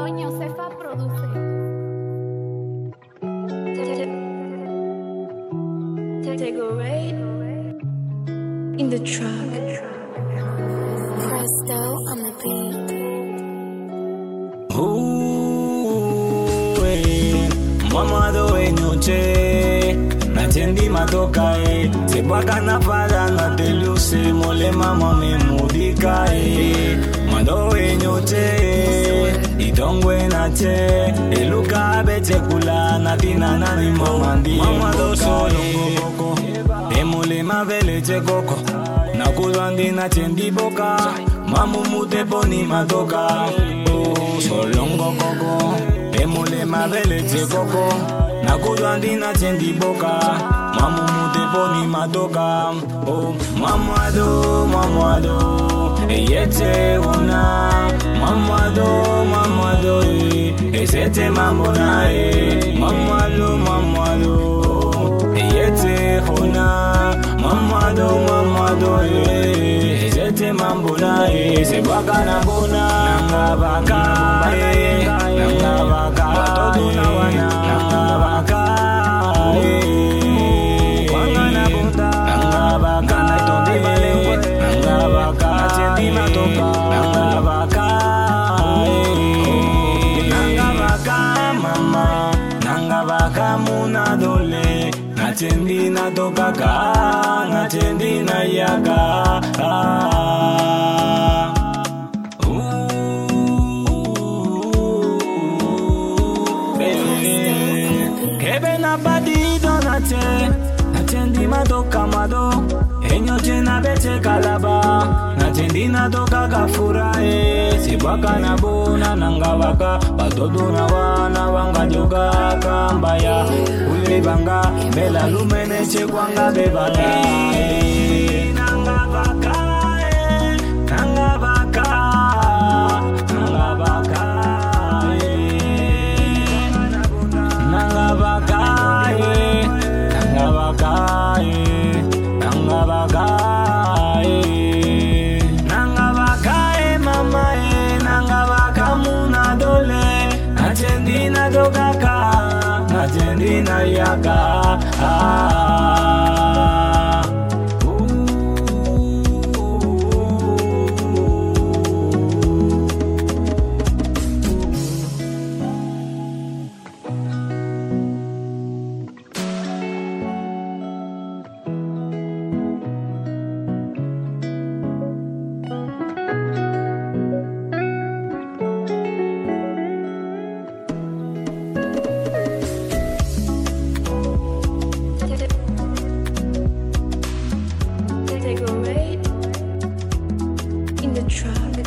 Coño, Cefa produce. Take in the truck. Presto on the beat. Mama do enyoche nachendi matoka sebaka na fala na teluse mole mama memudika mando enyoche itongwe na che eluka bete kula na tina nani mama ndi mama do solo koko emole mavele che koko na kulwandi na chendi boka mamu mute boni matoka solongo koko emole mavele che koko na kulwandi na chendi boka mamu mute boni matoka oh mamado eyete una mamado esete mambo na mamado eyete una mamado esete mambo na se baka na bona nanga baka todo na wana nanga baka wanga na bonda nanga baka na tonde balengwe nanga baka chendi matoka nanga baka mama nanga baka muna dole nachendi na toka ka nachendi na yaka nachendi madoka mado enyoche na bete kalaba nachendi na doka kafurae sibaka na bona nangabaka batodo na wana wanga joka kambaya ule banga bela lumene che kwanga bebala nangabaka Nachendina dokaka, nachendina yaka. In the truck.